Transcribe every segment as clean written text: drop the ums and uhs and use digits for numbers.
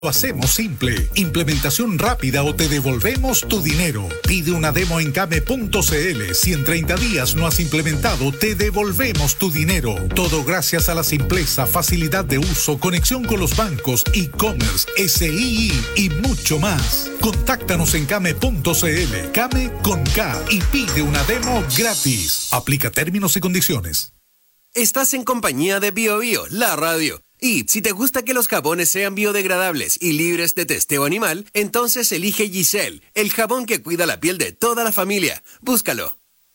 Lo hacemos simple, implementación rápida o te devolvemos tu dinero. Pide una demo en Came.cl. Si en 30 días no has implementado, te devolvemos tu dinero. Todo gracias a la simpleza, facilidad de uso, conexión con los bancos, e-commerce, SII y mucho más. Contáctanos en Came.cl, Came con K, y pide una demo gratis. Aplica términos y condiciones. Estás en compañía de BioBio, la radio. Y si te gusta que los jabones sean biodegradables y libres de testeo animal, entonces elige Giselle, el jabón que cuida la piel de toda la familia. Búscalo.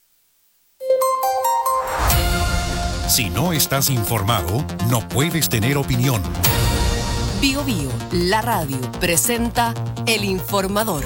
Si no estás informado, no puedes tener opinión. BioBio, la radio, presenta El Informador.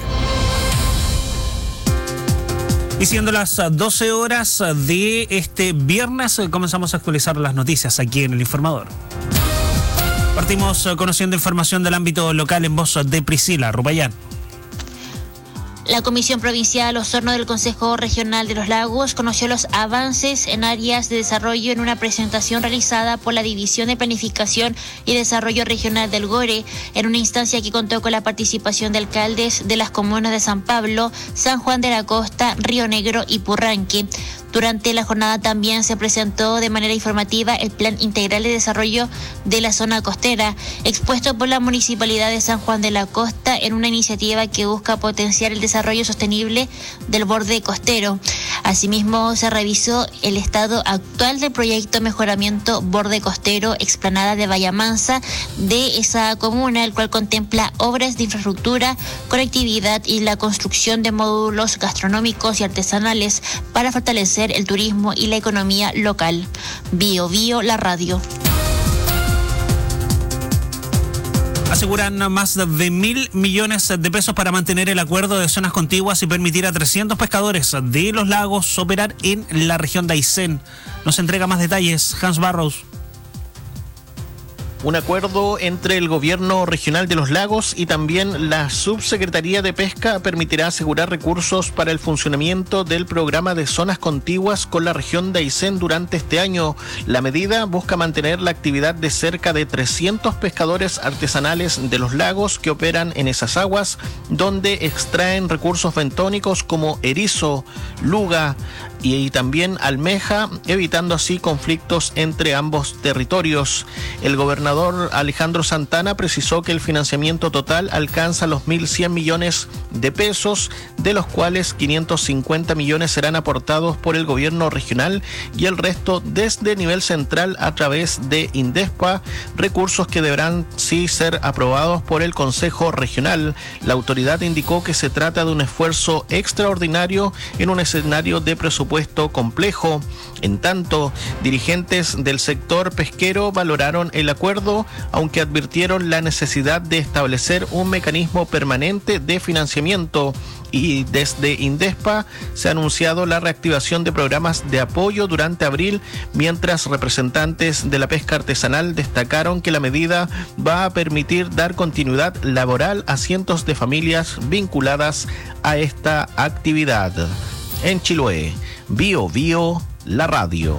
Y siendo las 12 horas de este viernes, comenzamos a actualizar las noticias aquí en El Informador. Partimos conociendo información del ámbito local en voz de Priscila Rupayán. La Comisión Provincial Osorno del Consejo Regional de los Lagos conoció los avances en áreas de desarrollo en una presentación realizada por la División de Planificación y Desarrollo Regional del GORE, en una instancia que contó con la participación de alcaldes de las comunas de San Pablo, San Juan de la Costa, Río Negro y Purranque. Durante la jornada también se presentó de manera informativa el Plan Integral de Desarrollo de la Zona Costera, expuesto por la Municipalidad de San Juan de la Costa en una iniciativa que busca potenciar el desarrollo sostenible del borde costero. Asimismo, se revisó el estado actual del proyecto Mejoramiento Borde Costero Explanada de Bahía Mansa de esa comuna, el cual contempla obras de infraestructura, conectividad y la construcción de módulos gastronómicos y artesanales para fortalecer el turismo y la economía local. BioBio, la radio. Aseguran más de 1.000 millones de pesos para mantener el acuerdo de zonas contiguas y permitir a 300 pescadores de los lagos operar en la región de Aysén. Nos entrega más detalles Hans Barrows. Un acuerdo entre el Gobierno Regional de los Lagos y también la Subsecretaría de Pesca permitirá asegurar recursos para el funcionamiento del programa de zonas contiguas con la región de Aysén durante este año. La medida busca mantener la actividad de cerca de 300 pescadores artesanales de los lagos que operan en esas aguas, donde extraen recursos bentónicos como erizo, luga y también almeja, evitando así conflictos entre ambos territorios. El gobernador Alejandro Santana precisó que el financiamiento total alcanza los 1.100 millones de pesos, de los cuales 550 millones serán aportados por el gobierno regional y el resto desde nivel central a través de INDESPA, recursos que deberán sí ser aprobados por el Consejo Regional. La autoridad indicó que se trata de un esfuerzo extraordinario en un escenario de presupuesto complejo. En tanto, dirigentes del sector pesquero valoraron el acuerdo, aunque advirtieron la necesidad de establecer un mecanismo permanente de financiamiento. Y desde INDESPA se ha anunciado la reactivación de programas de apoyo durante abril, mientras representantes de la pesca artesanal destacaron que la medida va a permitir dar continuidad laboral a cientos de familias vinculadas a esta actividad. En Chiloé, BioBio, la radio.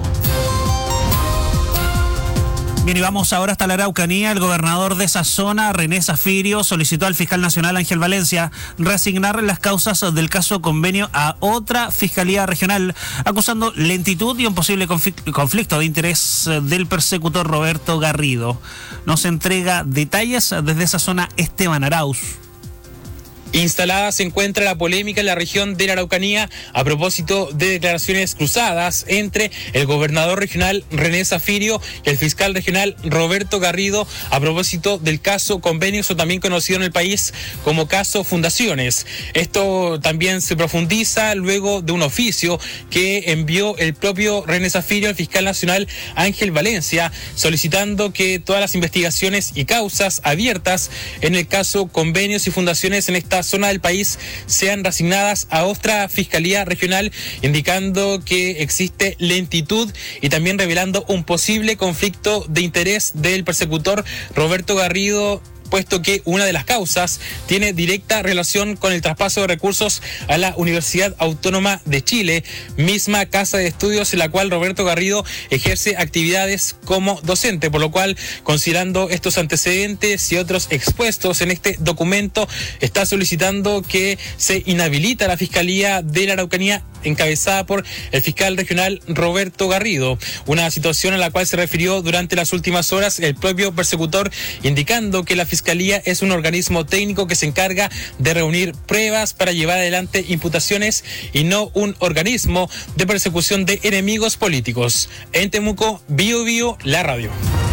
Bien, y vamos ahora hasta la Araucanía. El gobernador de esa zona, René Zafirio, solicitó al fiscal nacional Ángel Valencia reasignar las causas del caso convenio a otra fiscalía regional, acusando lentitud y un posible conflicto de interés del persecutor Roberto Garrido. Nos entrega detalles desde esa zona Esteban Arauz. Instalada se encuentra la polémica en la región de la Araucanía a propósito de declaraciones cruzadas entre el gobernador regional René Zafirio y el fiscal regional Roberto Garrido a propósito del caso Convenios, o también conocido en el país como caso Fundaciones. Esto también se profundiza luego de un oficio que envió el propio René Zafirio al fiscal nacional Ángel Valencia, solicitando que todas las investigaciones y causas abiertas en el caso Convenios y Fundaciones en esta zona del país sean reasignadas a otra fiscalía regional, indicando que existe lentitud y también revelando un posible conflicto de interés del persecutor Roberto Garrido puesto que una de las causas tiene directa relación con el traspaso de recursos a la Universidad Autónoma de Chile, misma casa de estudios en la cual Roberto Garrido ejerce actividades como docente, por lo cual, considerando estos antecedentes y otros expuestos en este documento, está solicitando que se inhabilita la Fiscalía de la Araucanía encabezada por el fiscal regional Roberto Garrido, una situación a la cual se refirió durante las últimas horas el propio persecutor, indicando que la Fiscalía es un organismo técnico que se encarga de reunir pruebas para llevar adelante imputaciones y no un organismo de persecución de enemigos políticos. En Temuco, Bio Bio, la radio.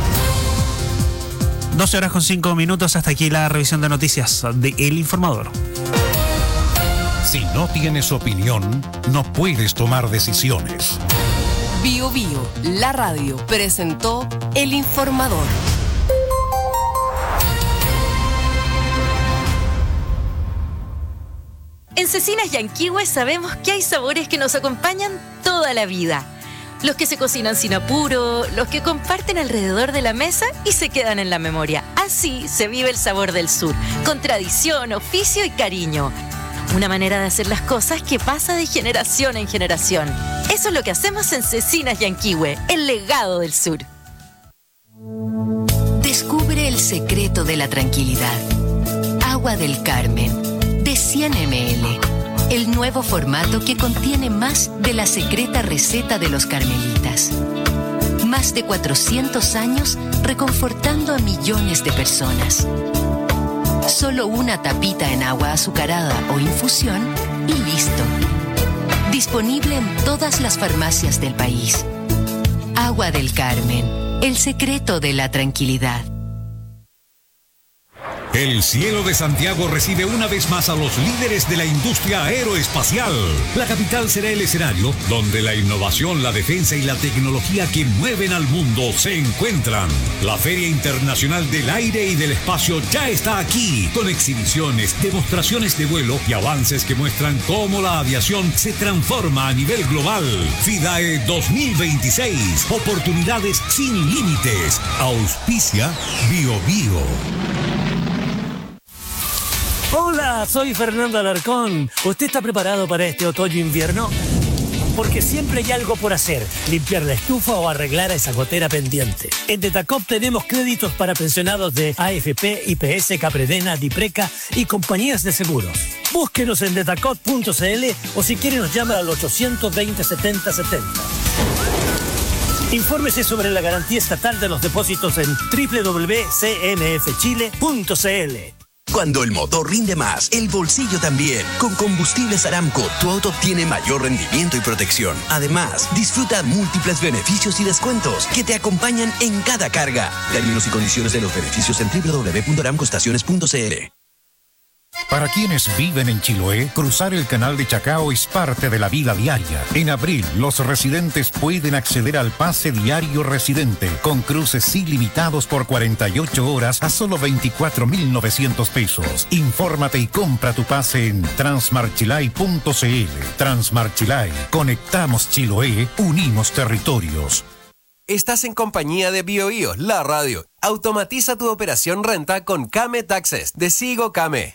12:05, hasta aquí la revisión de noticias de El Informador. Si no tienes opinión, no puedes tomar decisiones. Bio Bio, la radio, presentó El Informador. En Cecinas Yanquihue sabemos que hay sabores que nos acompañan toda la vida. Los que se cocinan sin apuro, los que comparten alrededor de la mesa y se quedan en la memoria. Así se vive el sabor del sur, con tradición, oficio y cariño. Una manera de hacer las cosas que pasa de generación en generación. Eso es lo que hacemos en Cecinas Yanquihue, el legado del sur. Descubre el secreto de la tranquilidad. Agua del Carmen, de 100 ml. El nuevo formato que contiene más de la secreta receta de los carmelitas. Más de 400 años reconfortando a millones de personas. Solo una tapita en agua azucarada o infusión y listo. Disponible en todas las farmacias del país. Agua del Carmen, el secreto de la tranquilidad. El cielo de Santiago recibe una vez más a los líderes de la industria aeroespacial. La capital será el escenario donde la innovación, la defensa y la tecnología que mueven al mundo se encuentran. La Feria Internacional del Aire y del Espacio ya está aquí, con exhibiciones, demostraciones de vuelo y avances que muestran cómo la aviación se transforma a nivel global. FIDAE 2026, oportunidades sin límites. Auspicia Bio Bio. Hola, soy Fernando Alarcón. ¿Usted está preparado para este otoño-invierno? Porque siempre hay algo por hacer, limpiar la estufa o arreglar esa gotera pendiente. En Detacop tenemos créditos para pensionados de AFP, IPS, Capredena, Dipreca y compañías de seguros. Búsquenos en detacop.cl o si quiere nos llama al 820 70 70. Infórmese sobre la garantía estatal de los depósitos en www.cmfchile.cl. Cuando el motor rinde más, el bolsillo también. Con Combustibles Aramco, tu auto obtiene mayor rendimiento y protección. Además, disfruta múltiples beneficios y descuentos que te acompañan en cada carga. Términos y condiciones de los beneficios en www.aramcoestaciones.cl. Para quienes viven en Chiloé, cruzar el canal de Chacao es parte de la vida diaria. En abril, los residentes pueden acceder al pase diario residente, con cruces ilimitados por 48 horas a solo 24.900 pesos. Infórmate y compra tu pase en transmarchilay.cl. Transmarchilay. Conectamos Chiloé, unimos territorios. Estás en compañía de Bio Bio, la radio. Automatiza tu operación renta con Kame Taxes de Sigo Kame.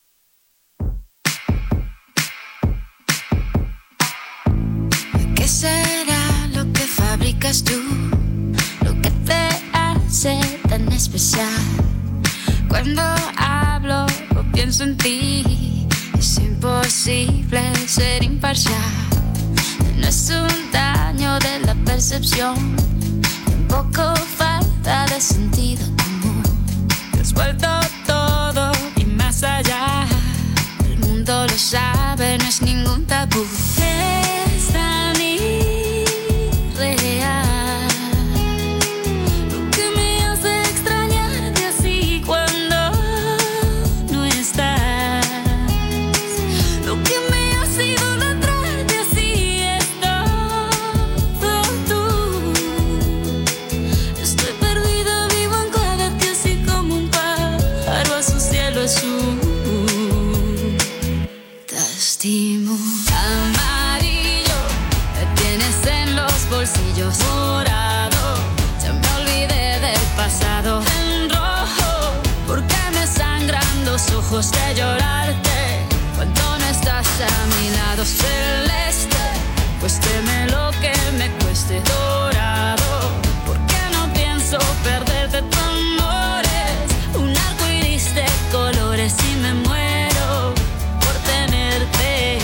¿Qué será lo que fabricas tú? Lo que te hace tan especial. Cuando hablo o pienso en ti, es imposible ser imparcial. No es un daño de la percepción, tampoco falta de sentido común. Te has vuelto todo y más allá. El mundo lo sabe, no es ningún tabú. Es tan irreal lo que me hace extrañarte así cuando no estás. Lo que me hace idolatrarte así es todo tú. Estoy perdida, vivo anclada a ti así como un pájaro a su cielo azul. Te estimo. Amarillo, te tienes en los bolsillos. Morado, ya me olvidé del pasado. En rojo, porque me los ojos de llorarte cuando no estás a mi lado celeste. Cuésteme lo que me cueste dorado, porque no pienso perderte tu amor. Es un arco iris de colores y me muero por tenerte.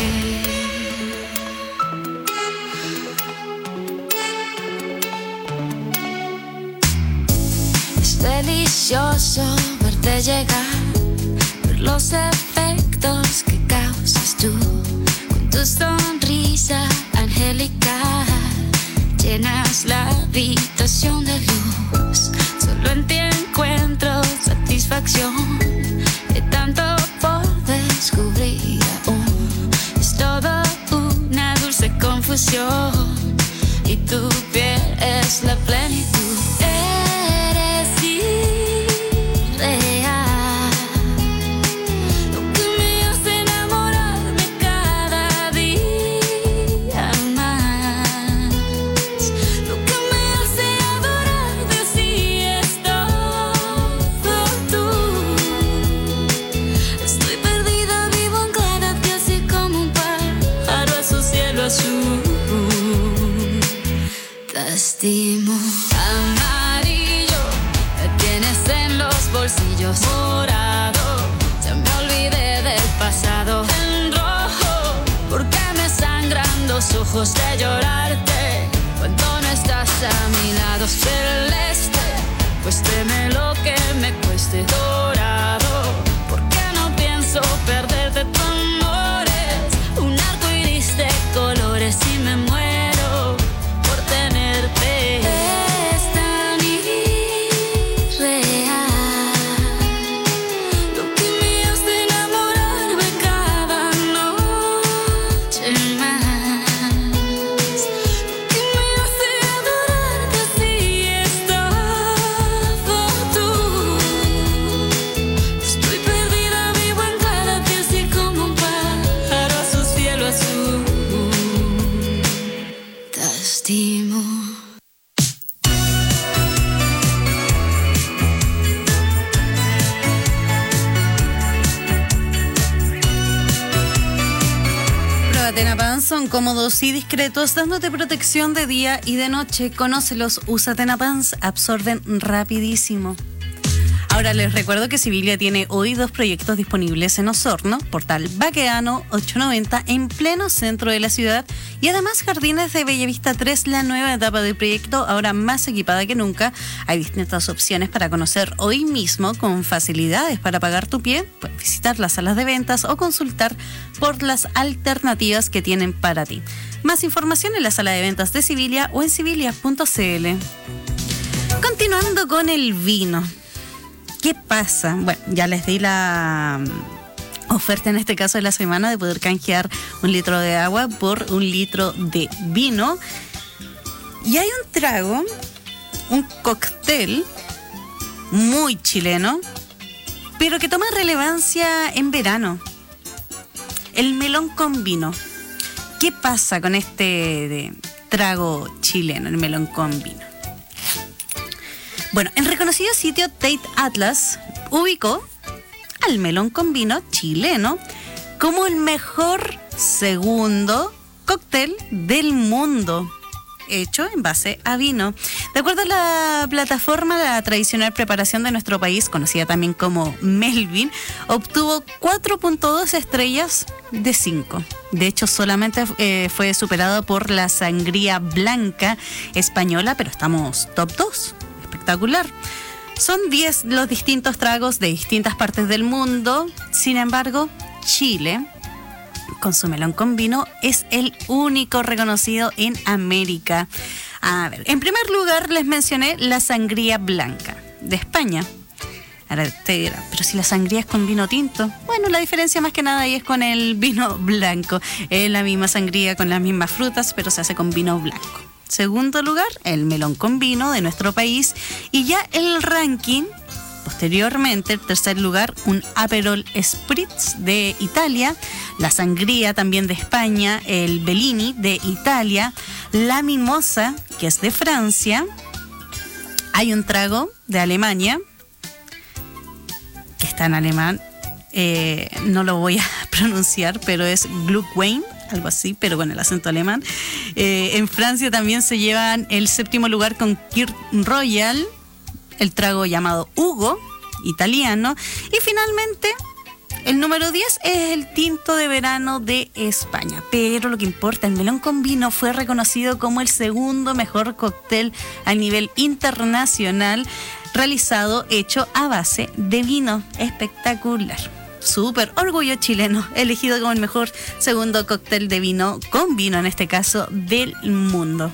Es delicioso verte llegar, ver los efectos que causas tú con tu sonrisa angelical. Llenas la habitación de luz, solo en ti encuentro satisfacción. De tanto por descubrir aún, es todo una dulce confusión, y tu piel es la plenitud. Eres irreal, lo que me hace enamorarme cada día más, lo que me hace adorarte así es todo tú. Estoy perdida, vivo anclada así como un pájaro a su cielo azul. Te estimo. Amarillo, me tienes en los bolsillos. Morado, ya me olvidé del pasado. En rojo, porque me sangran los ojos de llorarte cuando no estás a mi lado. Celeste, cuésteme lo que me cueste dorado, porque no pienso perderte tu amor. Es un arco iris de colores y me muero por tenerte. Es tan irreal, lo que me hace enamorarme cada noche más, lo que me hace adorarte así es todo tú. Estoy perdida, vivo en cada piel así como un pájaro a su cielo azul. Te estimo. Prueba Tenapans son cómodos y discretos, dándote protección de día y de noche. Conócelos, usa Tenapans, absorben rapidísimo. Ahora les recuerdo que Sibilia tiene hoy 2 proyectos disponibles en Osorno, Portal Baqueano 890 en pleno centro de la ciudad, y además Jardines de Bellavista 3, la nueva etapa del proyecto, ahora más equipada que nunca. Hay distintas opciones para conocer hoy mismo, con facilidades para pagar tu pie. Puedes visitar las salas de ventas o consultar por las alternativas que tienen para ti. Más información en la sala de ventas de Sibilia o en sibilia.cl. Continuando con el vino. ¿Qué pasa? Bueno, ya les di la oferta en este caso de la semana de poder canjear 1 litro de agua por 1 litro de vino. Y hay un trago, un cóctel muy chileno, pero que toma relevancia en verano. El melón con vino. ¿Qué pasa con este trago chileno, el melón con vino? Bueno, el reconocido sitio Tate Atlas ubicó al melón con vino chileno como el mejor segundo cóctel del mundo, hecho en base a vino. De acuerdo a la plataforma, la tradicional preparación de nuestro país, conocida también como Melvin, obtuvo 4.2 estrellas de 5. De hecho, solamente fue superado por la sangría blanca española, pero estamos top 2. Espectacular. Son 10 los distintos tragos de distintas partes del mundo. Sin embargo, Chile, con su melón con vino, es el único reconocido en América. A ver, en primer lugar les mencioné la sangría blanca de España. Ahora te dirán, pero si la sangría es con vino tinto. Bueno, la diferencia más que nada ahí es con el vino blanco. Es la misma sangría con las mismas frutas, pero se hace con vino blanco. Segundo lugar, el melón con vino de nuestro país. Y ya el ranking, posteriormente, el tercer lugar, un Aperol Spritz de Italia, la sangría también de España, el Bellini de Italia, la Mimosa, que es de Francia. Hay un trago de Alemania, que está en alemán, no lo voy a pronunciar, pero es Glühwein, algo así, pero bueno, el acento alemán. En Francia también se llevan el 7º lugar con Kir Royal, el trago llamado Hugo, italiano. Y finalmente, el número 10 es el tinto de verano de España. Pero lo que importa, el melón con vino fue reconocido como el segundo mejor cóctel a nivel internacional realizado, hecho a base de vino. Espectacular. Súper orgullo chileno, elegido como el mejor segundo cóctel de vino, con vino en este caso, del mundo.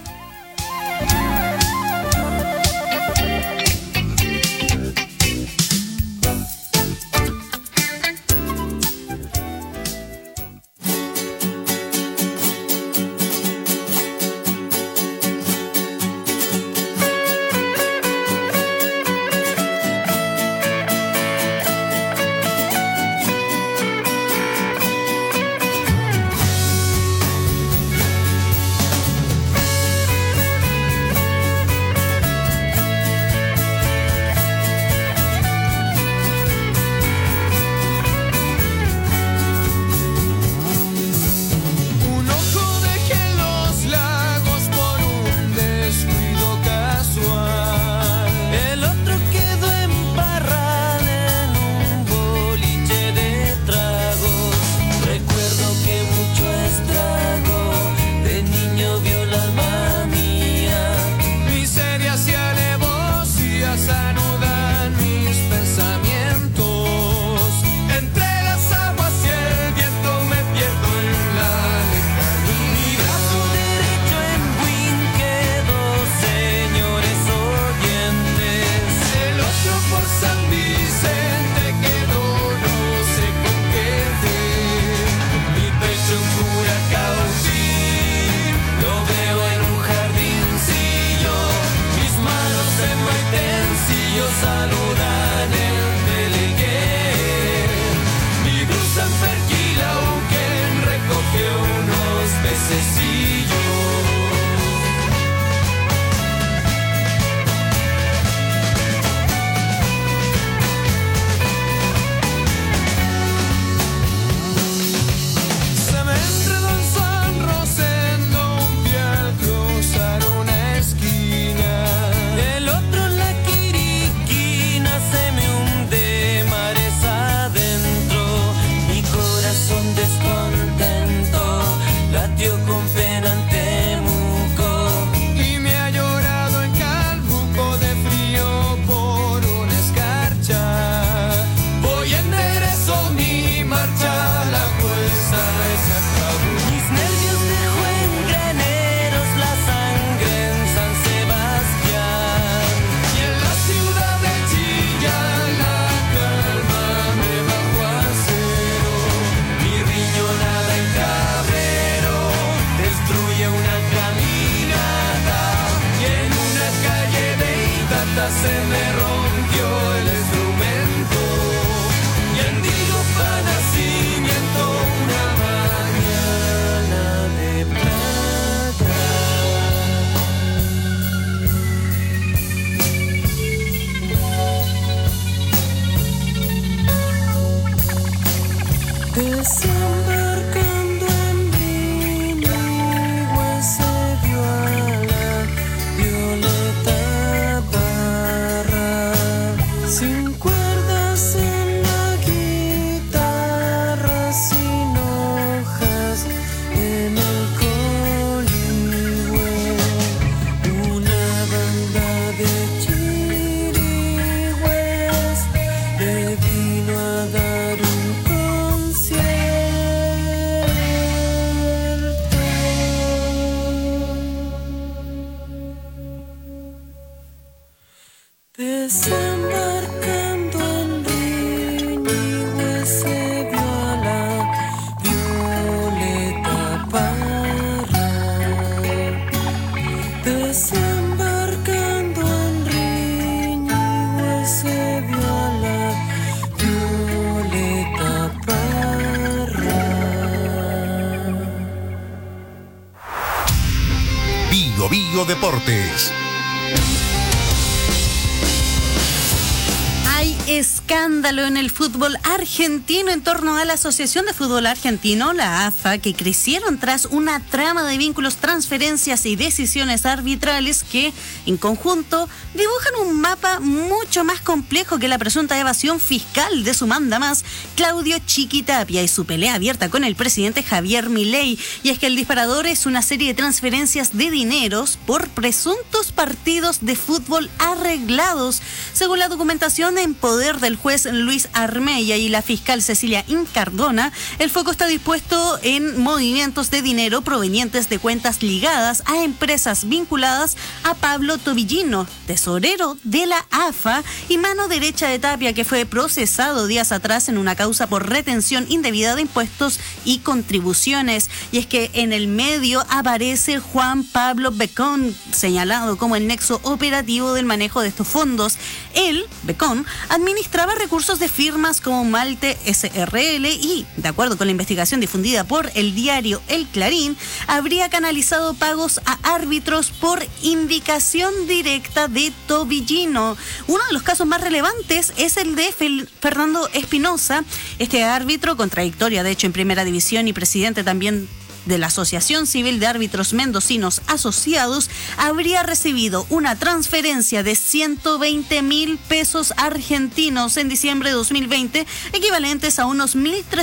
Deportes. Hay Escándalo en el fútbol argentino en torno a la Asociación de Fútbol Argentino, la AFA, que crecieron tras una trama de vínculos, transferencias y decisiones arbitrales que, en conjunto, dibujan un mapa mucho más complejo que la presunta evasión fiscal de su mandamás, Claudio Chiquitapia, y su pelea abierta con el presidente Javier Milei. Y es que el disparador es una serie de transferencias de dineros por presuntos partidos de fútbol arreglados. Según la documentación en poder del juez Luis Armeya y la fiscal Cecilia Incardona, el foco está dispuesto en movimientos de dinero provenientes de cuentas ligadas a empresas vinculadas a Pablo Tobillino, tesorero de la AFA y mano derecha de Tapia, que fue procesado días atrás en una causa por retención indebida de impuestos y contribuciones. Y es que en el medio aparece Juan Pablo Becón, señalado como el nexo operativo del manejo de estos fondos. Él, Becón, administraba recursos de firmas como Malte SRL y, de acuerdo con la investigación difundida por el diario El Clarín, habría canalizado pagos a árbitros por indicación directa de Tobillino. Uno de los casos más relevantes es el de Fernando Espinosa, este árbitro con trayectoria de hecho en Primera División y presidente también de la Asociación Civil de Árbitros Mendocinos Asociados, habría recibido una transferencia de 120.000 pesos argentinos en diciembre de 2020, equivalentes a unos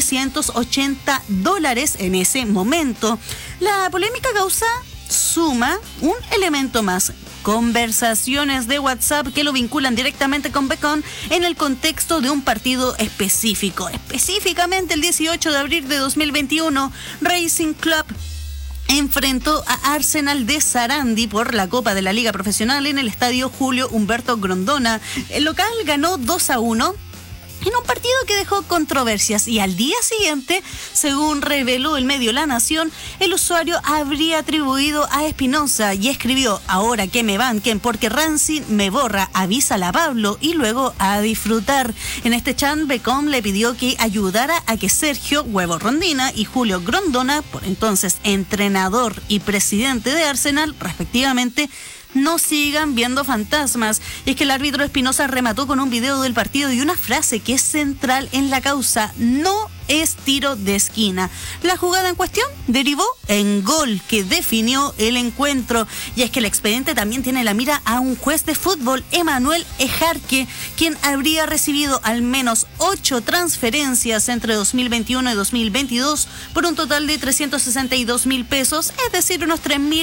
$1.380 en ese momento. La polémica causa suma un elemento más: conversaciones de WhatsApp que lo vinculan directamente con Becón en el contexto de un partido específico. Específicamente el 18 de abril de 2021, Racing Club enfrentó a Arsenal de Sarandí por la Copa de la Liga Profesional en el estadio Julio Humberto Grondona. El local ganó 2-1. En un partido que dejó controversias, y al día siguiente, según reveló el medio La Nación, el usuario habría atribuido a Espinosa y escribió: ahora que me banquen porque Racing me borra, avísala a Pablo, y luego a disfrutar. En este chat, Becón le pidió que ayudara a que Sergio Huevo Rondina y Julio Grondona, por entonces entrenador y presidente de Arsenal, respectivamente, no sigan viendo fantasmas. Y es que el árbitro Espinosa remató con un video del partido y una frase que es central en la causa: no es tiro de esquina. La jugada en cuestión derivó en gol que definió el encuentro. Y es que el expediente también tiene la mira a un juez de fútbol, Emanuel Ejarque, quien habría recibido al menos 8 transferencias entre 2021 y 2022 por un total de 362.000 pesos, es decir, unos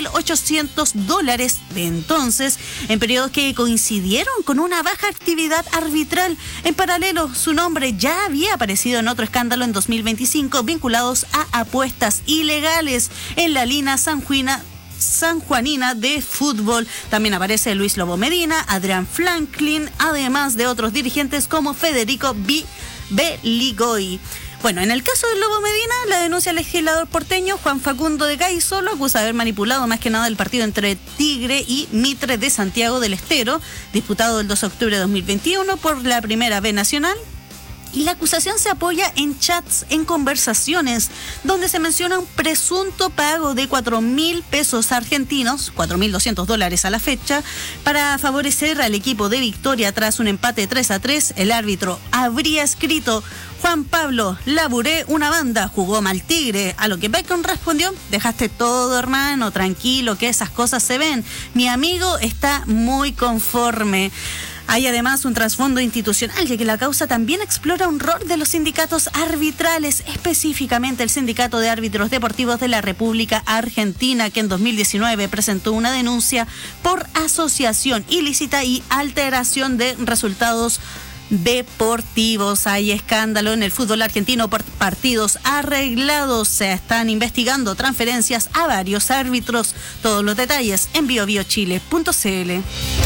$3.800 de entonces, en periodos que coincidieron con una baja actividad arbitral. En paralelo, su nombre ya había aparecido en otro escándalo en 2025 vinculados a apuestas ilegales en la Lina Sanjuanina de fútbol. También aparece Luis Lobo Medina, Adrián Franklin, además de otros dirigentes como Federico Beligoy. Bueno, en el caso del Lobo Medina, la denuncia al legislador porteño Juan Facundo de Gaiso lo acusa de haber manipulado más que nada el partido entre Tigre y Mitre de Santiago del Estero, disputado el 2 de octubre de 2021 por la Primera B Nacional. Y la acusación se apoya en chats, en conversaciones, donde se menciona un presunto pago de 4.000 pesos argentinos, $4.200 a la fecha, para favorecer al equipo de Victoria tras un empate 3-3. El árbitro habría escrito: Juan Pablo, laburé una banda, jugó mal Tigre. A lo que Becón respondió: dejaste todo, hermano, tranquilo, que esas cosas se ven. Mi amigo está muy conforme. Hay además un trasfondo institucional, ya que la causa también explora un rol de los sindicatos arbitrales, específicamente el Sindicato de Árbitros Deportivos de la República Argentina, que en 2019 presentó una denuncia por asociación ilícita y alteración de resultados deportivos. Hay escándalo en el fútbol argentino por partidos arreglados. Se están investigando transferencias a varios árbitros. Todos los detalles en biobiochile.cl.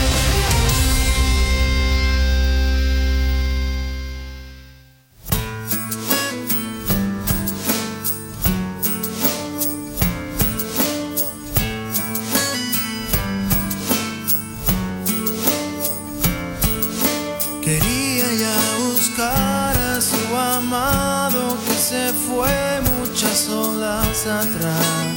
Se fue muchas olas atrás.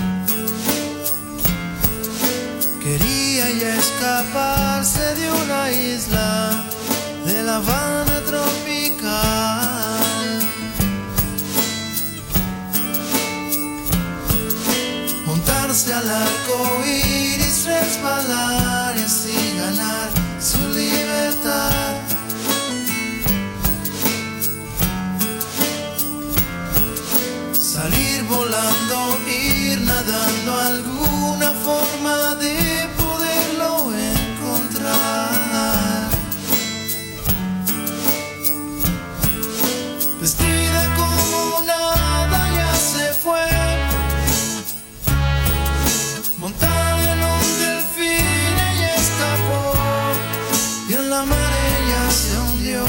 Quería ya escaparse de una isla de La Habana tropical. Montarse al arco iris, resbalar y así ganar su libertad. Salir volando, ir nadando, alguna forma de poderlo encontrar. Vestida como nada ya se fue, montada en un delfín ella escapó y en la mar ella se hundió.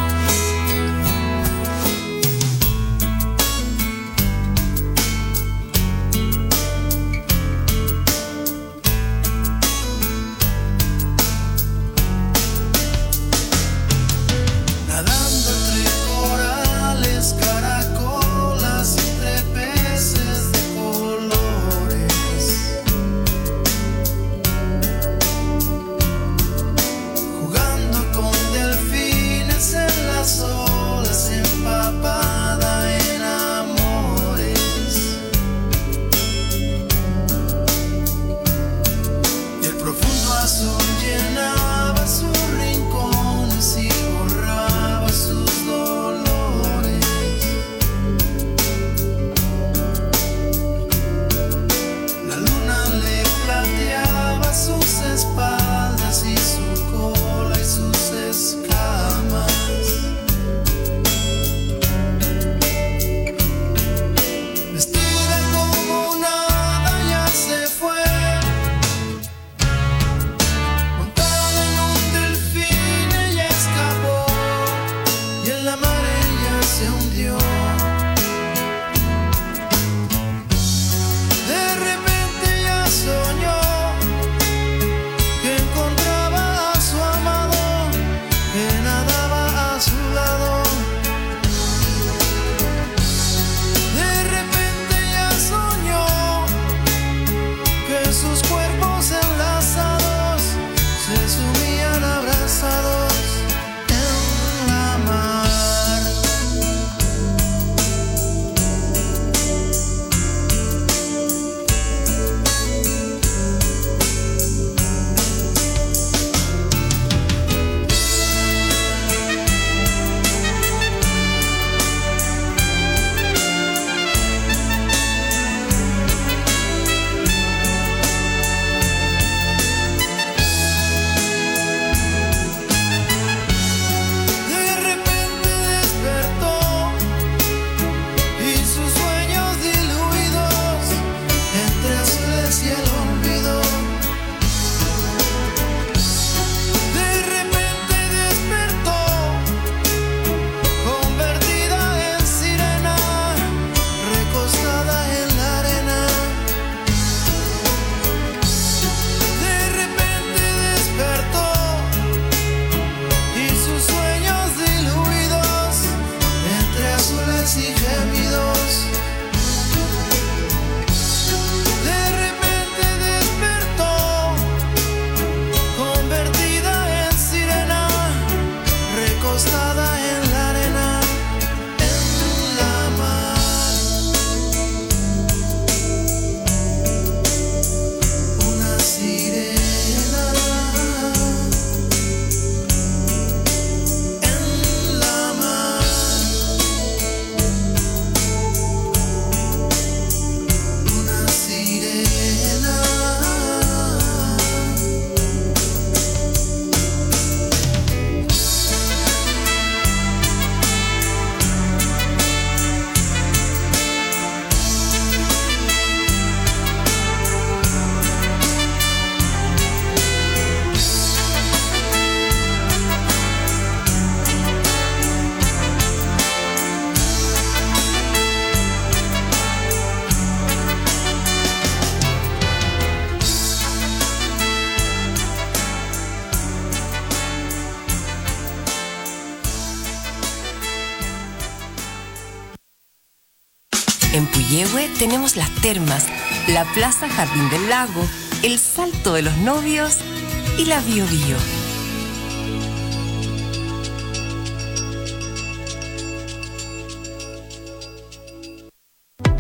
En Puyehue tenemos las termas, la Plaza Jardín del Lago, el Salto de los Novios y la Bio Bio.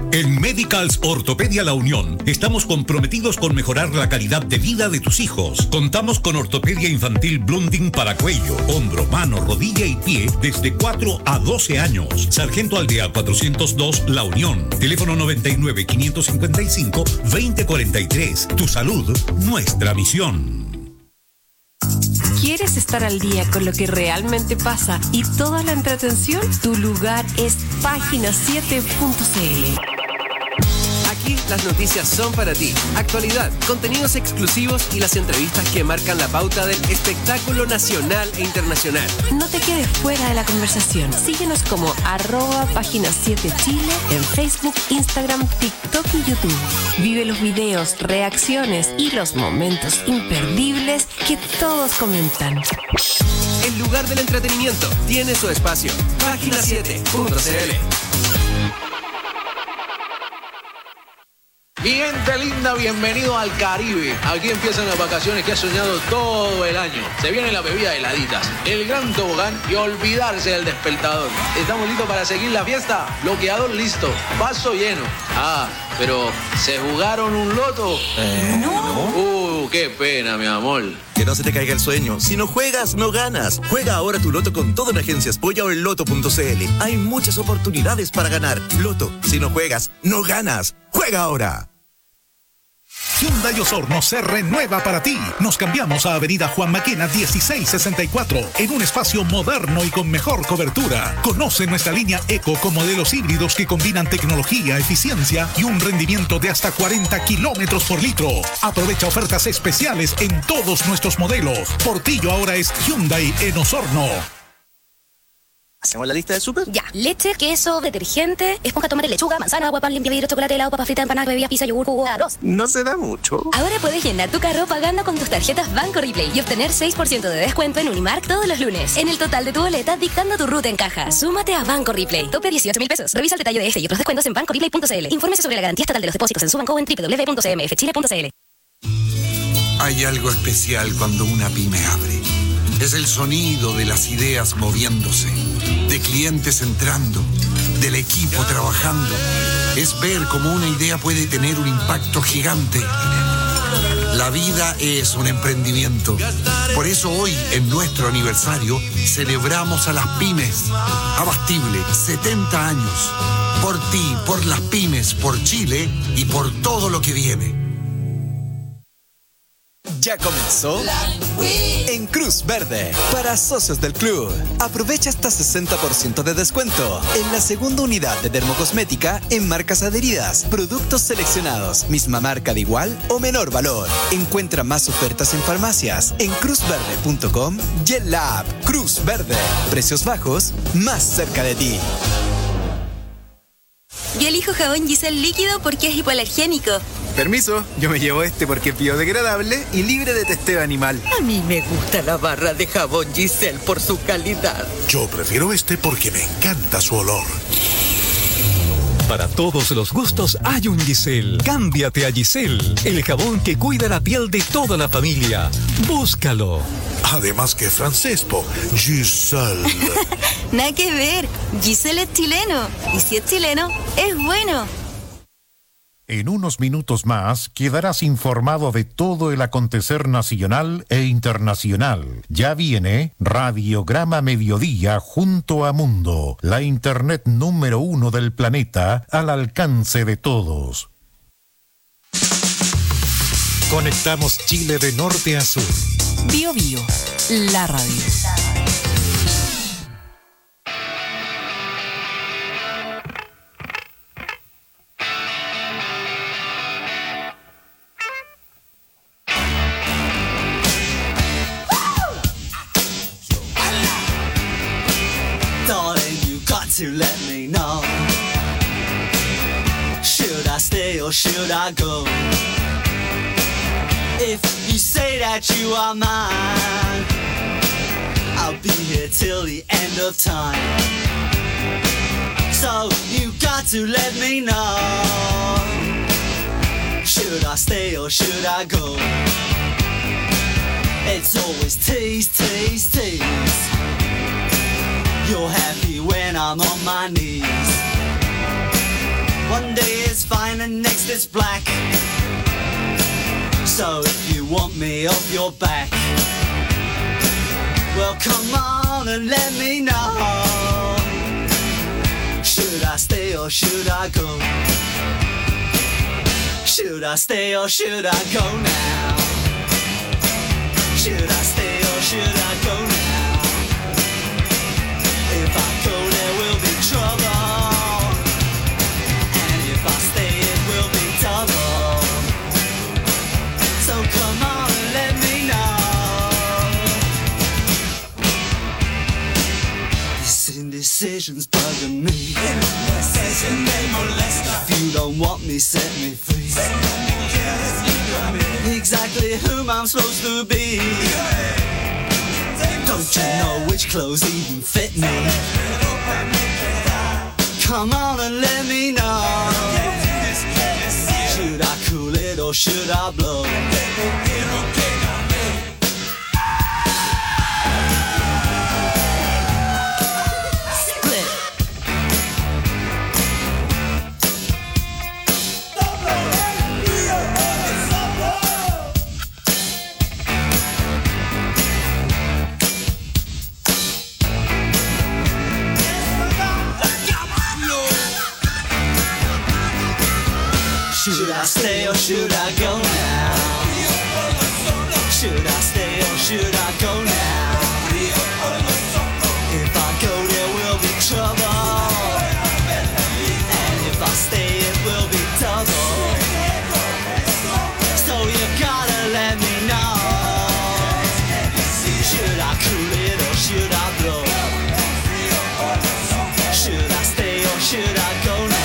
En Medicals Ortopedia La Unión estamos comprometidos con mejorar la calidad de vida de tus hijos. Contamos con ortopedia infantil Blunding para cuello, hombro, mano, rodilla y pie desde 4 a 12 años. Sargento Aldea 402 La Unión. Teléfono 99 555 2043. Tu salud, nuestra misión. ¿Quieres estar al día con lo que realmente pasa y toda la entretención? Tu lugar es página7.cl. Aquí las noticias son para ti. Actualidad, contenidos exclusivos y las entrevistas que marcan la pauta del espectáculo nacional e internacional. No te quedes fuera de la conversación. Síguenos como @página7chile en Facebook, Instagram, TikTok y YouTube. Vive los videos, reacciones y los momentos imperdibles que todos comentan. El lugar del entretenimiento tiene su espacio. Página7.cl. Mi gente linda, bienvenido al Caribe. Aquí empiezan las vacaciones que has soñado todo el año. Se vienen las bebidas heladitas, el gran tobogán y olvidarse del despertador. ¿Estamos listos para seguir la fiesta? Bloqueador listo, vaso lleno. Ah, pero ¿se jugaron un loto? No. Qué pena, mi amor. Que no se te caiga el sueño. Si no juegas, no ganas. Juega ahora tu loto con todo en Agencias Polla o en loto.cl. Hay muchas oportunidades para ganar. Loto, si no juegas, no ganas. ¡Juega ahora! Hyundai Osorno se renueva para ti. Nos cambiamos a Avenida Juan Maquena 1664 en un espacio moderno y con mejor cobertura. Conoce nuestra línea Eco con modelos híbridos que combinan tecnología, eficiencia y un rendimiento de hasta 40 kilómetros por litro. Aprovecha ofertas especiales en todos nuestros modelos. Portillo ahora es Hyundai en Osorno. ¿Hacemos la lista de súper? Ya. Leche, queso, detergente, esponja, tomate, lechuga, manzana, agua, pan, limpia, vidrio, chocolate, helado, papa frita, empanadas, bebida, pizza, yogur, jugo, arroz. No se da mucho. Ahora puedes llenar tu carro pagando con tus tarjetas Banco Replay y obtener 6% de descuento en Unimark todos los lunes. En el total de tu boleta, dictando tu ruta en caja. Súmate a Banco Replay. Tope 18.000 pesos. Revisa el detalle de este y otros descuentos en bancoreplay.cl. Infórmese sobre la garantía estatal de los depósitos en su banco o en www.cmfchile.cl. Hay algo especial cuando una pyme abre. Es el sonido de las ideas moviéndose, de clientes entrando, del equipo trabajando. Es ver cómo una idea puede tener un impacto gigante. La vida es un emprendimiento. Por eso hoy, en nuestro aniversario, celebramos a las pymes. Abastible, 70 años. Por ti, por las pymes, por Chile y por todo lo que viene. Ya comenzó en Cruz Verde para socios del club. Aprovecha hasta 60% de descuento en la segunda unidad de dermocosmética en marcas adheridas, productos seleccionados, misma marca de igual o menor valor. Encuentra más ofertas en farmacias en cruzverde.com y en la app Cruz Verde. Precios bajos más cerca de ti. Yo elijo jabón Giselle líquido porque es hipoalergénico. Permiso, yo me llevo este porque es biodegradable y libre de testeo animal. A mí me gusta la barra de jabón Giselle por su calidad. Yo prefiero este porque me encanta su olor. Para todos los gustos hay un Giselle. Cámbiate a Giselle, el jabón que cuida la piel de toda la familia. Búscalo. Además que francés, Giselle. Nada que ver, Giselle es chileno. Y si es chileno, es bueno. En unos minutos más quedarás informado de todo el acontecer nacional e internacional. Ya viene Radiograma Mediodía junto a Mundo, la internet número 1 del planeta al alcance de todos. Conectamos Chile de norte a sur. Bio Bio, la radio. To let me know, should I stay or should I go? If you say that you are mine, I'll be here till the end of time. So you got to let me know, should I stay or should I go? It's always tease, tease, tease. You're happy when I'm on my knees. One day fine and next is black. So if you want me off your back, well come on and let me know. Should I stay or should I go? Should I stay or should I go now? Should I stay or should I go now? If I go there will be trouble, and if I stay it will be double. So come on and let me know. This indecision's bugging me. If you don't want me, set me free. Exactly whom I'm supposed to be. Don't you know which clothes even fit me? Come on and let me know. Should I cool it or should I blow? Should I stay or should I go now? Should I stay or should I go now? If I go there will be trouble, and if I stay it will be double. So you gotta let me know. Should I cool it or should I blow? Should I stay or should I go now?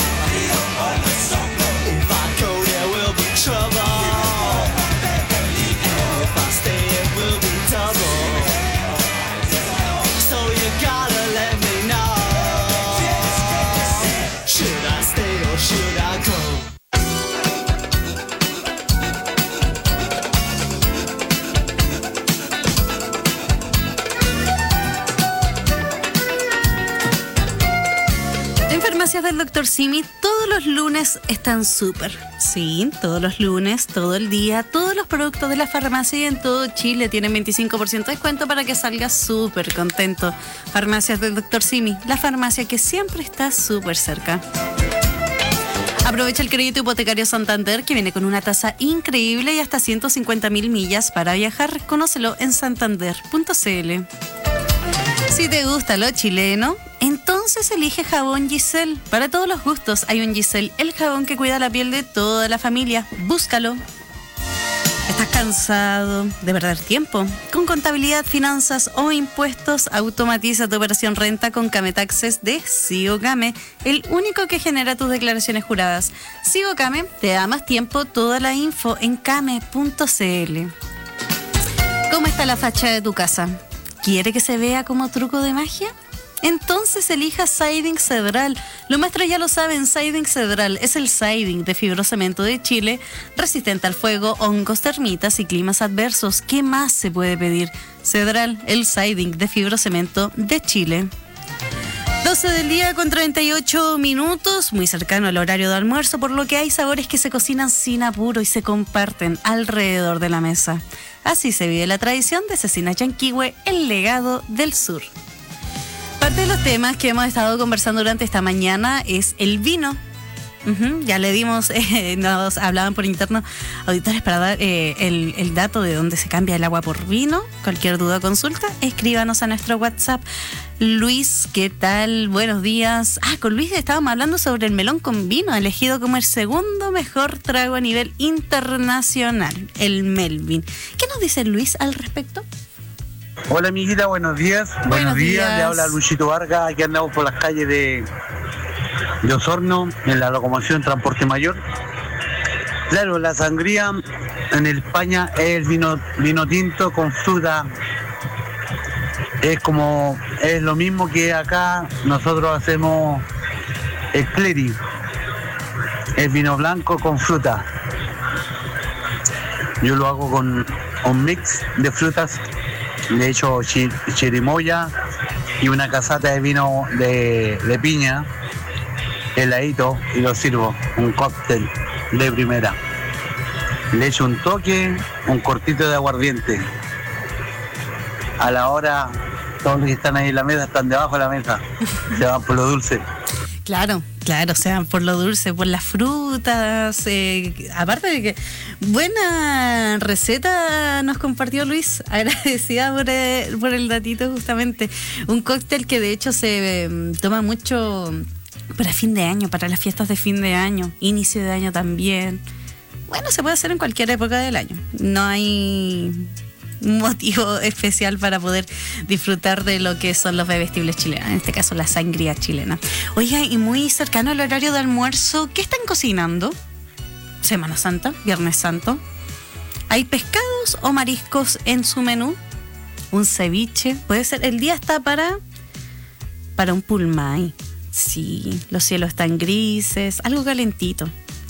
Farmacias del Dr. Simi todos los lunes están súper. Sí, todos los lunes, todo el día, todos los productos de la farmacia y en todo Chile tienen 25% de descuento para que salgas súper contento. Farmacias del Dr. Simi, la farmacia que siempre está súper cerca. Aprovecha el crédito hipotecario Santander que viene con una tasa increíble y hasta 150.000 millas para viajar. Conócelo en santander.cl. Si te gusta lo chileno, entonces elige jabón Giselle. Para todos los gustos hay un Giselle, el jabón que cuida la piel de toda la familia. Búscalo. ¿Estás cansado de perder tiempo? Con contabilidad, finanzas o impuestos, automatiza tu operación renta con Cametaxes de Sigocame, el único que genera tus declaraciones juradas. Sigocame te da más tiempo. Toda la info en came.cl. ¿Cómo está la fachada de tu casa? ¿Quiere que se vea como truco de magia? Entonces elija Siding Cedral. Los maestros ya lo saben, Siding Cedral es el siding de fibrocemento de Chile, resistente al fuego, hongos, termitas y climas adversos. ¿Qué más se puede pedir? Cedral, el siding de fibrocemento de Chile. 12 del día con 38 minutos, muy cercano al horario de almuerzo, por lo que hay sabores que se cocinan sin apuro y se comparten alrededor de la mesa. Así se vive la tradición de Cecina Yanquihue, el legado del sur. Parte de los temas que hemos estado conversando durante esta mañana es el vino. Ya le dimos, nos hablaban por interno auditores para dar el dato de dónde se cambia el agua por vino. Cualquier duda o consulta, escríbanos a nuestro WhatsApp. Luis, ¿qué tal? Buenos días. Con Luis estábamos hablando sobre el melón con vino, elegido como el segundo mejor trago a nivel internacional, el Melvin. ¿Qué nos dice Luis al respecto? Hola amiguita, buenos días. Buenos días, le habla Luisito Vargas. Aquí andamos por las calles de Osorno, en la locomoción Transporte Mayor. Claro, la sangría en España es vino tinto con fruta. Es lo mismo que acá nosotros hacemos el cleri, el vino blanco con fruta. Yo lo hago con un mix de frutas, le echo chirimoya y una casata de vino de piña. heladito y lo sirvo, un cóctel de primera. Le echo un toque, un cortito de aguardiente. A la hora, todos los que están ahí en la mesa están debajo de la mesa, se van por lo dulce. Claro, o sea, por lo dulce, por las frutas. Aparte de que buena receta nos compartió Luis, agradecida por el datito justamente. Un cóctel que de hecho se toma mucho para fin de año, para las fiestas de fin de año, inicio de año también. Bueno, se puede hacer en cualquier época del año. No hay un motivo especial para poder disfrutar de lo que son los bebestibles chilenos, en este caso la sangría chilena. Oiga, y muy cercano al horario de almuerzo, ¿qué están cocinando? Semana Santa, Viernes Santo. ¿Hay pescados o mariscos en su menú? ¿Un ceviche? Puede ser, el día está para un pulmay. Sí, los cielos están grises, algo calentito.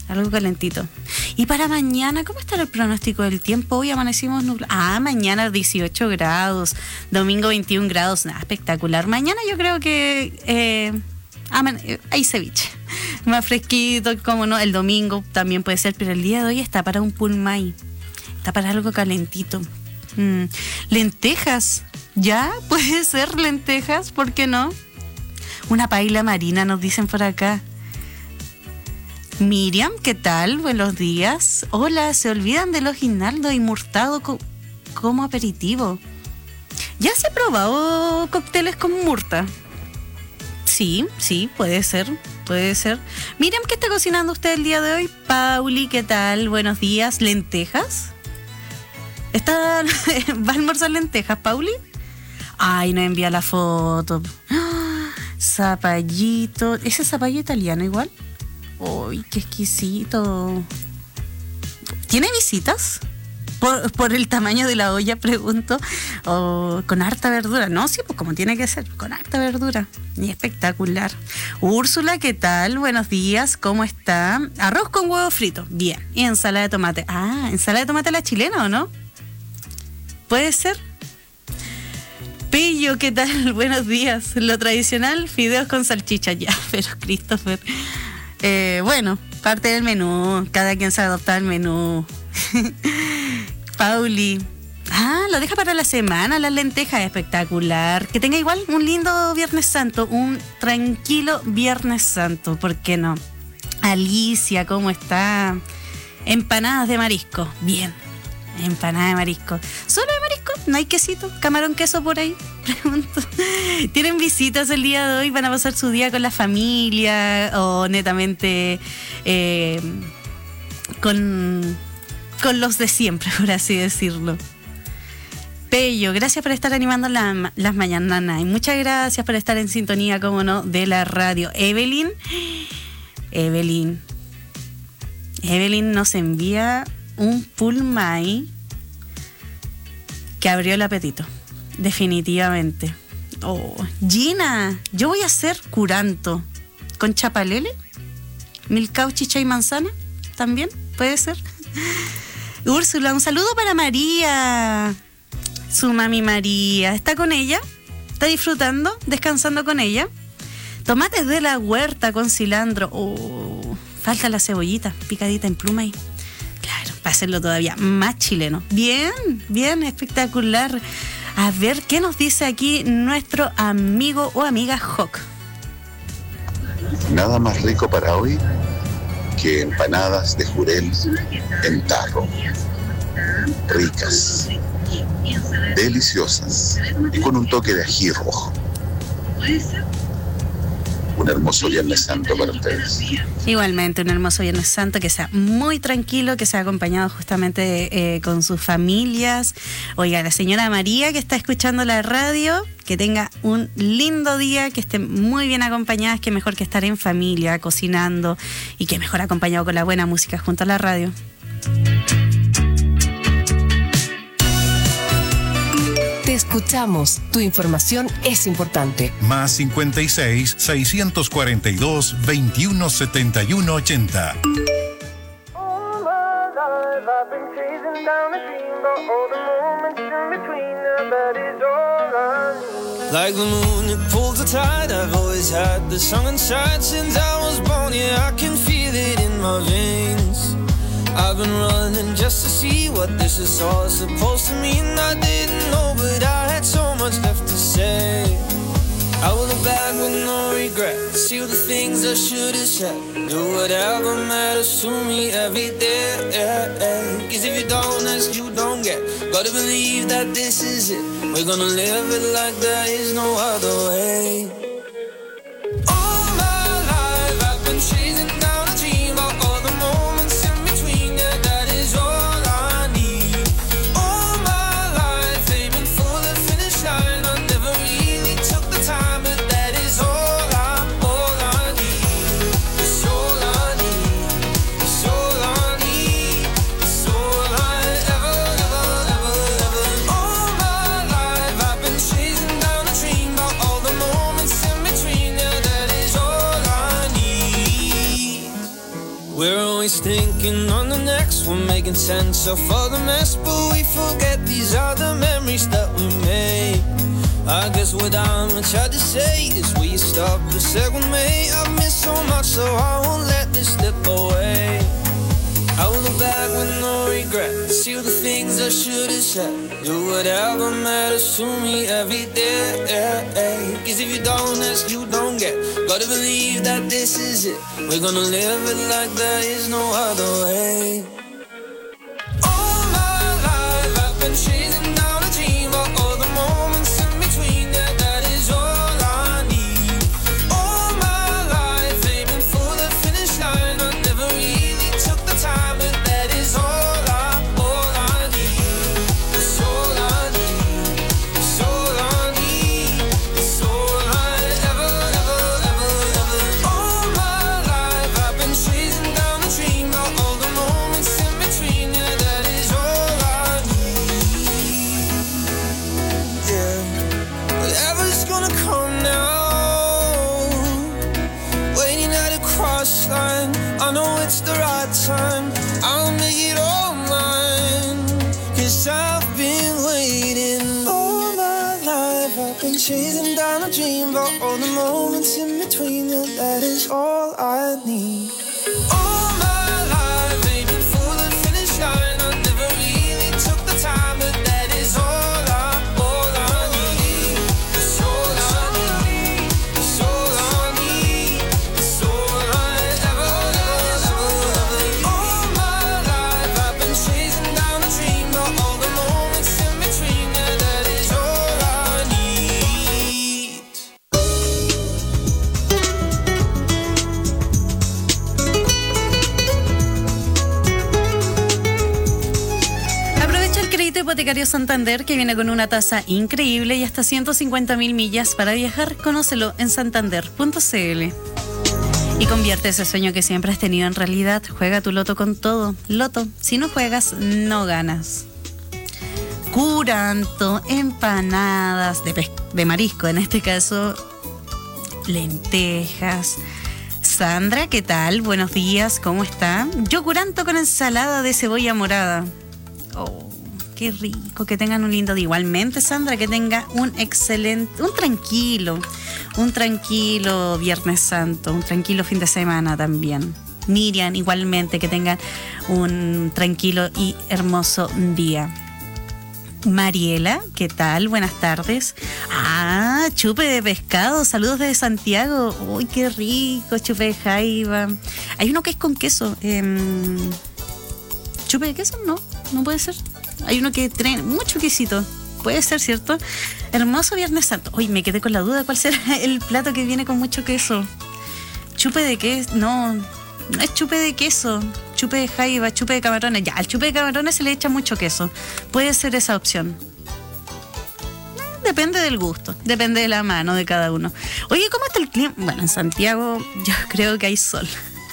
Y para mañana, ¿cómo está el pronóstico del tiempo? Hoy amanecimos nublados. Mañana 18 grados, domingo 21 grados, nada, espectacular. Mañana yo creo que hay ceviche, más fresquito, como no, el domingo también puede ser, pero el día de hoy está para un pulmay, está para algo calentito. Lentejas, ya, puede ser lentejas, ¿por qué no? Una paella marina nos dicen por acá. Miriam, ¿qué tal? Buenos días. Hola, ¿se olvidan de los guinaldos y murtado como aperitivo? ¿Ya se ha probado cócteles con murta? Sí, puede ser. Miriam, ¿qué está cocinando usted el día de hoy? Pauli, ¿qué tal? Buenos días. ¿Lentejas? ¿Va a almorzar lentejas, Pauli? Ay, no envía la foto. Zapallito. ¿Ese zapallo italiano igual? ¡Uy, qué exquisito! ¿Tiene visitas? Por el tamaño de la olla, pregunto. Con harta verdura. No, sí, pues como tiene que ser, con harta verdura. Y espectacular. Úrsula, ¿qué tal? Buenos días, ¿cómo está? Arroz con huevo frito. Bien. Y ensalada de tomate. ¿Ensalada de tomate a la chilena o no? ¿Puede ser? Pillo, ¿qué tal? Buenos días. Lo tradicional, fideos con salchicha. Ya, pero Christopher... bueno, parte del menú. Cada quien se adopta al menú. Pauli. Lo deja para la semana, las lentejas. Espectacular. Que tenga igual un lindo Viernes Santo. Un tranquilo Viernes Santo. ¿Por qué no? Alicia, ¿cómo está? Empanadas de marisco. Bien. Empanada de marisco. ¿Solo de marisco? ¿No hay quesito? ¿Camarón queso por ahí? Pregunto. ¿Tienen visitas el día de hoy? ¿Van a pasar su día con la familia? ¿O netamente con los de siempre, por así decirlo? Pello, gracias por estar animando las mañanas. Y muchas gracias por estar en sintonía, como no, de la radio. Evelyn nos envía un pulmay que abrió el apetito, definitivamente. Gina, yo voy a hacer curanto con chapalele, milcao, chicha y manzana, también puede ser. Úrsula, un saludo para María, su mami María. ¿Está con ella? ¿Está disfrutando? ¿Descansando con ella? Tomates de la huerta con cilantro. Falta la cebollita picadita en pluma ahí. Claro, para hacerlo todavía más chileno. Bien, espectacular. A ver, ¿qué nos dice aquí nuestro amigo o amiga Hawk? Nada más rico para hoy que empanadas de jurel en tarro. Ricas, deliciosas y con un toque de ají rojo. Un hermoso Viernes Santo para ustedes. Igualmente, un hermoso Viernes Santo, que sea muy tranquilo, que sea acompañado justamente con sus familias. Oiga, la señora María que está escuchando la radio, que tenga un lindo día, que estén muy bien acompañadas, que mejor que estar en familia, cocinando, y que mejor acompañado con la buena música junto a la radio. Te escuchamos. Tu información es importante. Más 56 642 2171 80. Like the moon, it pulls the tide. I've always had the song inside since I was born. Yeah, I can feel it in my veins. I've been running just to see what this is all supposed to mean. I didn't know, but I had so much left to say. I will look back with no regret. See all the things I should have said. Do whatever matters to me every day. Cause if you don't ask, you don't get. Gotta believe that this is it. We're gonna live it like there is no other way. All my life I've been chasing down a dream of all the moments in between. Yeah, that is all I need. All my life aiming for the finish line. I never really took the time, but that is all I need. It's all I need. It's all I need. It's all I ever. All my life I've been chasing down a dream about all the moments in between. Yeah, that is all I need. We're always thinking on the next one, making sense of all the mess, but we forget these are the memories that we made. I guess what I'm trying to say is, will you stop a second, mate? I've missed so much, so I won't let this slip away. I will look back with no regret. See all the things I should have said. Do whatever matters to me every day. Cause if you don't ask, you don't get. Gotta believe that this is it. We're gonna live it like there is no other way. All my life I've been chasing down a dream of all the moments in between. Yeah, that is all I need. All my life aiming for the finish line. I never really took the time, but that is all I need. It's all I need. It's all I need. It's all I ever. All my life I've been chasing down a dream of all the moments in between. Yeah, that is all I need. Yeah, whatever's gonna come now. Waiting at a cross line. I know it's the right time. I'll make it all mine. Cause I've been waiting all my life. I've been chasing down a dream about all the moments in between. Yeah, that is all I need. All my life aiming for the finish line. I never really took the time, but that is all I need. It's all I need. It's all I need. It's all I ever. All my life I've been chasing down a dream of all the moments in between. Yeah, that is all I need. Aprovecha el crédito hipotecario Santander, que viene con una tasa increíble y hasta 150.000 millas para viajar. Conócelo en santander.cl. Y convierte ese sueño que siempre has tenido en realidad. Juega tu loto con todo. Loto, si no juegas, no ganas. Curanto, empanadas de marisco, en este caso lentejas. Sandra, ¿qué tal? Buenos días, ¿cómo está? Yo curanto con ensalada de cebolla morada. Oh, qué rico, que tengan un lindo día. Igualmente, Sandra, que tenga un tranquilo Viernes Santo, un tranquilo fin de semana también. Miriam, igualmente, que tengan un tranquilo y hermoso día. Mariela, ¿qué tal? Buenas tardes. Ah, chupe de pescado, saludos desde Santiago. Uy, qué rico, chupe de jaiba. Hay uno que es con queso. ¿Chupe de queso? No puede ser. Hay uno que trae mucho quesito. Puede ser, ¿cierto? Hermoso Viernes Santo. Uy, me quedé con la duda cuál será el plato que viene con mucho queso. ¿Chupe de qué? No es chupe de queso. Chupe de jaiba, chupe de camarones. Ya, al chupe de camarones se le echa mucho queso. Puede ser esa opción. Depende del gusto, depende de la mano de cada uno. Oye, ¿cómo está el clima? Bueno, en Santiago yo creo que hay sol.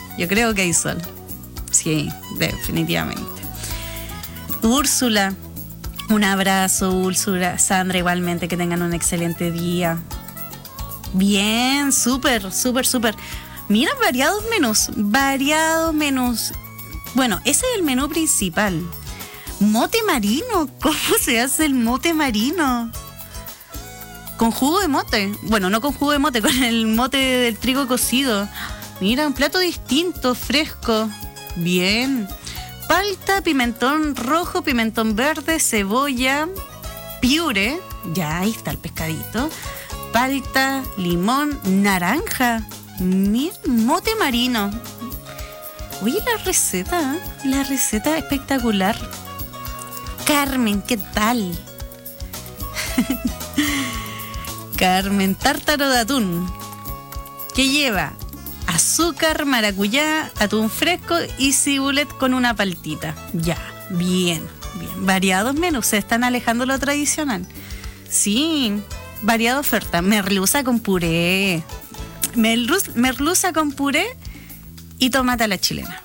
Sí, definitivamente. Úrsula, un abrazo, Úrsula. Sandra, igualmente, que tengan un excelente día. Bien, súper. Mira, variados menús. Bueno, ese es el menú principal. Mote marino. ¿Cómo se hace el mote marino? Con jugo de mote. Bueno, no con jugo de mote, con el mote del trigo cocido. Mira, un plato distinto, fresco. Bien. Palta, pimentón rojo, pimentón verde, cebolla, piure. Ya, ahí está el pescadito. Palta, limón, naranja. Mira, mote marino. Oye, la receta espectacular. Carmen, ¿qué tal? Carmen, tártaro de atún, que lleva azúcar, maracuyá, atún fresco y cibulet con una paltita. Ya, bien. Variados menús, se están alejando lo tradicional. Sí, variada oferta. Merluza con puré. Merluza con puré y tomate a la chilena.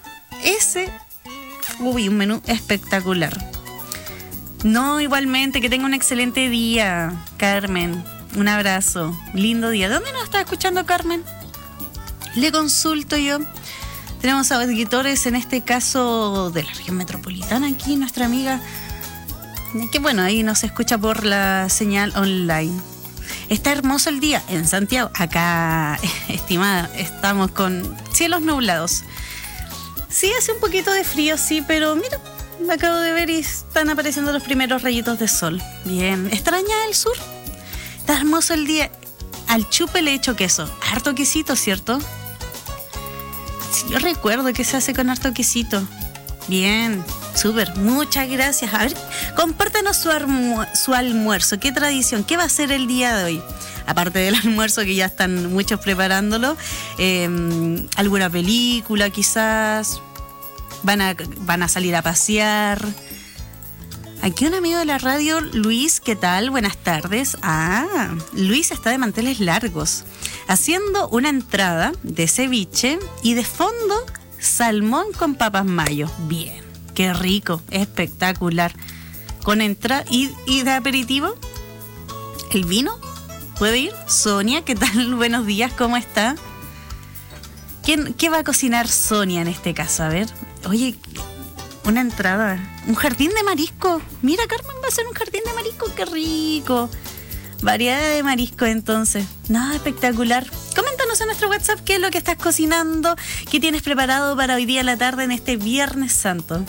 Un menú espectacular. No, igualmente, que tenga un excelente día, Carmen. Un abrazo, lindo día. ¿Dónde nos está escuchando, Carmen? Le consulto yo. Tenemos auditores, en este caso de la región metropolitana, aquí nuestra amiga, que bueno, ahí nos escucha por la señal online. Está hermoso el día en Santiago. Acá, estimada, estamos con cielos nublados. Sí, hace un poquito de frío, sí, pero mira, me acabo de ver y están apareciendo los primeros rayitos de sol. Bien, ¿extraña el sur? Está hermoso el día. Al chupe le echo queso. Harto quesito, ¿cierto? Sí, yo recuerdo que se hace con harto quesito. Bien, súper. Muchas gracias. A ver, compártanos su almuerzo. ¿Qué tradición? ¿Qué va a ser el día de hoy? Aparte del almuerzo, que ya están muchos preparándolo. ¿Alguna película quizás? ¿Van a salir a pasear? Aquí un amigo de la radio, Luis, ¿qué tal? Buenas tardes. Luis está de manteles largos, haciendo una entrada de ceviche y de fondo salmón con papas mayo. Bien, qué rico, espectacular. Con entrada y de aperitivo, el vino, ¿puede ir? Sonia, ¿qué tal? Buenos días, ¿cómo está? ¿Qué va a cocinar Sonia en este caso? A ver, oye, una entrada, un jardín de marisco. Mira, Carmen, va a ser un jardín de marisco, qué rico. Variedad de marisco, entonces. No, espectacular. Coméntanos en nuestro WhatsApp qué es lo que estás cocinando, qué tienes preparado para hoy día a la tarde en este Viernes Santo.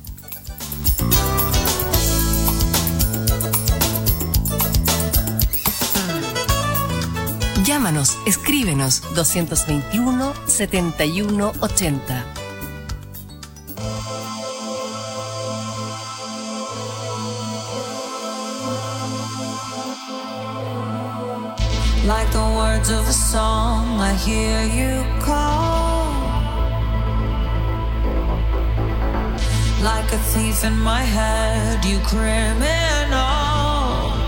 Llámanos, escríbenos 221-7180. Like the words of a song, I hear you call. Like a thief in my head, you criminal.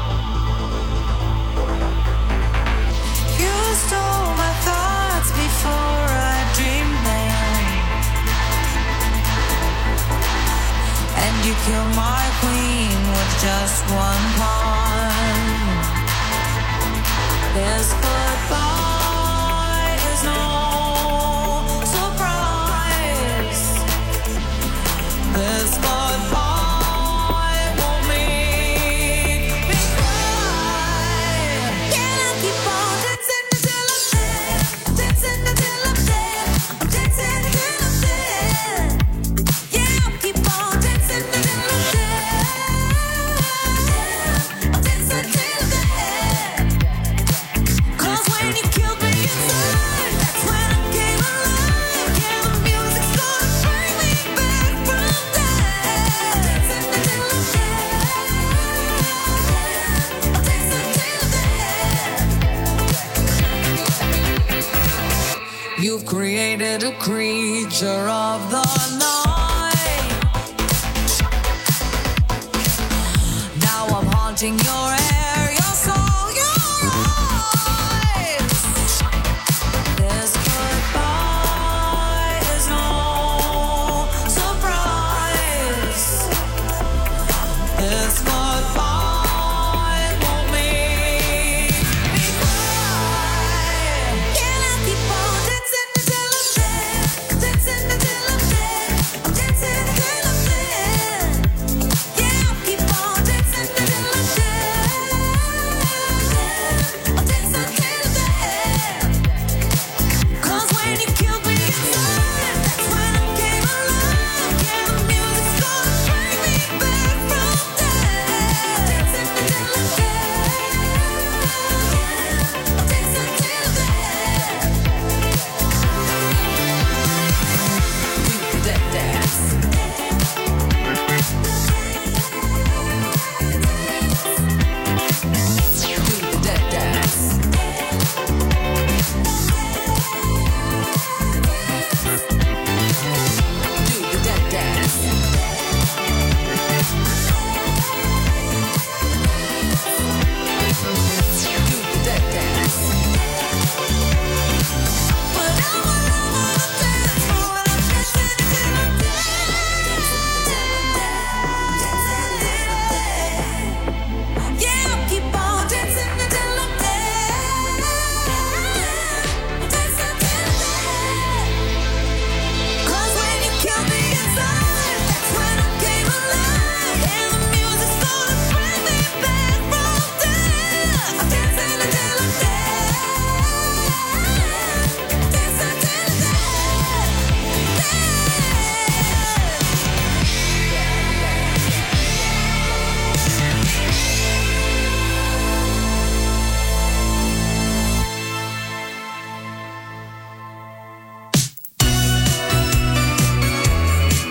You stole my thoughts before I dreamed them, and you killed my queen with just one pawn. This goodbye is no surprise. This goodbye won't make me cry. Can I keep on dancing until I'm dead? Dancing until I'm dead. I'm dancing until I'm dead. Yeah, I'll keep on dancing until I'm dead. I'm dancing until I'm dead. When you killed me inside, that's when I came alive. Yeah, the music started bringing me back from death. Dancing until I'm dead. I'm dancing until I'm dead. You've created a creature of the night. Now I'm haunting your air, your soul, your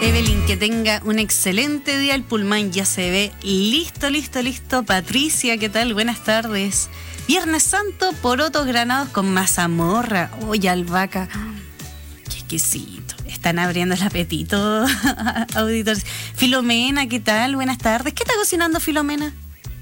Evelyn, que tenga un excelente día. El pulmón ya se ve listo. Patricia, ¿qué tal? Buenas tardes. Viernes Santo, porotos granados con mazamorra. Oye, albahaca. Qué exquisito. Están abriendo el apetito, auditores. Filomena, ¿qué tal? Buenas tardes. ¿Qué está cocinando Filomena?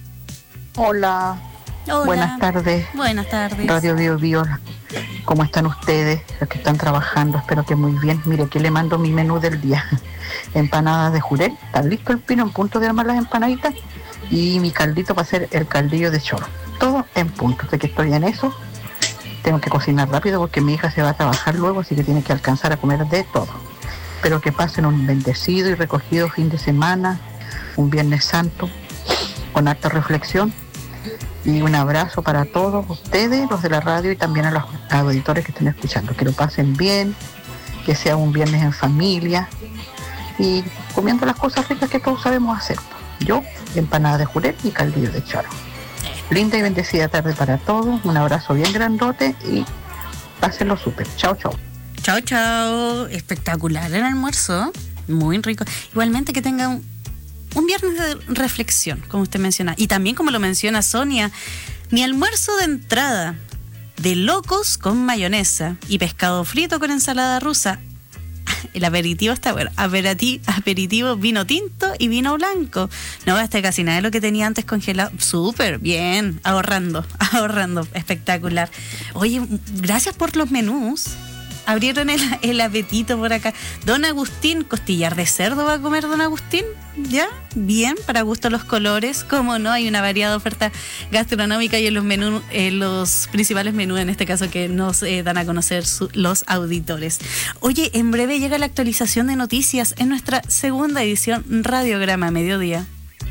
Hola. Buenas tardes. Buenas tardes. Radio Bio Bio. ¿Cómo están ustedes? Los que están trabajando, espero que muy bien. Mire, aquí le mando mi menú del día. Empanadas de jurel. ¿Está listo el pino en punto de armar las empanaditas? Y mi caldito para hacer el caldillo de choro. Todo en punto. Sé que estoy en eso. Tengo que cocinar rápido porque mi hija se va a trabajar luego, así que tiene que alcanzar a comer de todo. Espero que pasen un bendecido y recogido fin de semana, un Viernes Santo, con harta reflexión. Y un abrazo para todos ustedes, los de la radio, y también a los auditores que estén escuchando. Que lo pasen bien, que sea un viernes en familia y comiendo las cosas ricas que todos sabemos hacer. Yo, empanada de jurel y caldillo de choro. Linda y bendecida tarde para todos. Un abrazo bien grandote y pásenlo súper. Chao, chao. Chao, chao. Espectacular el almuerzo. Muy rico. Igualmente que tengan un viernes de reflexión, como usted menciona. Y también, como lo menciona Sonia, mi almuerzo de entrada de locos con mayonesa y pescado frito con ensalada rusa. El aperitivo está bueno. Aperitivo, vino tinto y vino blanco. No gasté casi nada de lo que tenía antes congelado. Súper bien. Ahorrando. Espectacular. Oye, gracias por los menús. Abrieron el apetito por acá. Don Agustín, costillar de cerdo va a comer don Agustín. ¿Ya? Bien, para gusto los colores. Como no, hay una variada oferta gastronómica y en los menús, los principales menús en este caso que nos dan a conocer los auditores. Oye, en breve llega la actualización de noticias en nuestra segunda edición Radiograma Mediodía.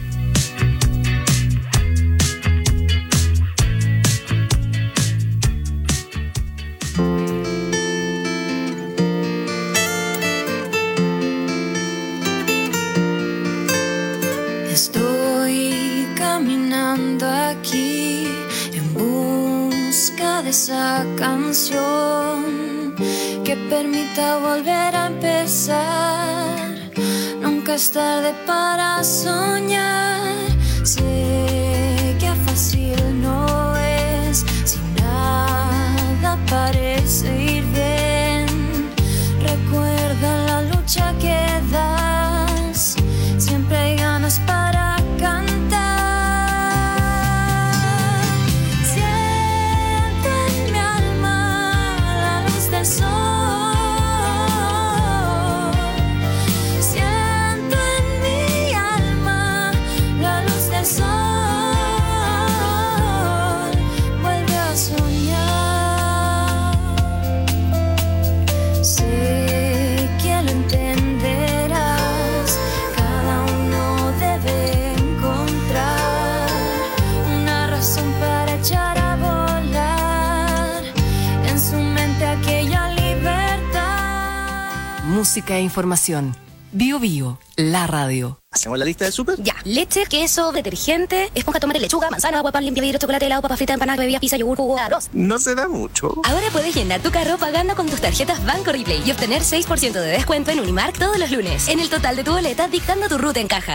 Estoy caminando aquí en busca de esa canción que permita volver a empezar. Nunca es tarde para soñar. Sé que fácil no es, si nada parece ir bien. Recuerda la lucha que das, siempre hay ganas para cantar. Siento en mi alma la luz del sol. Siento en mi alma la luz del sol. Vuelve a soñar. Sé que lo entenderás. Cada uno debe encontrar una razón para echar a volar en su mente aquella libertad. Música e información. Bio Bio, la radio. ¿Hacemos la lista del súper? Ya, leche, queso, detergente, esponja, tomate, lechuga, manzana, agua, pan, limpia, vidrio, chocolate, helado, papa frita, empanada, bebida, pizza, yogur, jugo, arroz. No se da mucho. Ahora puedes llenar tu carro pagando con tus tarjetas Banco Replay y obtener 6% de descuento en Unimark todos los lunes. En el total de tu boleta, dictando tu ruta en caja.